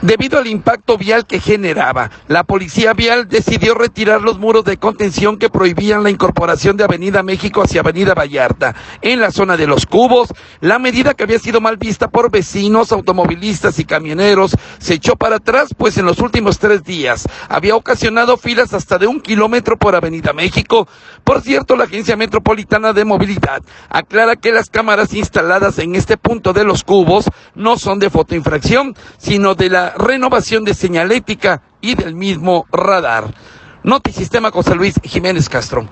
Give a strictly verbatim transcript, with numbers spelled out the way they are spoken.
Debido al impacto vial que generaba, la policía vial decidió retirar los muros de contención que prohibían la incorporación de Avenida México hacia Avenida Vallarta. En la zona de Los Cubos, la medida que había sido mal vista por vecinos, automovilistas y camioneros se echó para atrás, pues en los últimos tres días había ocasionado filas hasta de un kilómetro por Avenida México. Por cierto, la Agencia Metropolitana de Movilidad aclara que las cámaras instaladas en este punto de Los Cubos no son de fotoinfracción, sino de la renovación de señalética y del mismo radar. Notisistema, José Luis Jiménez Castro.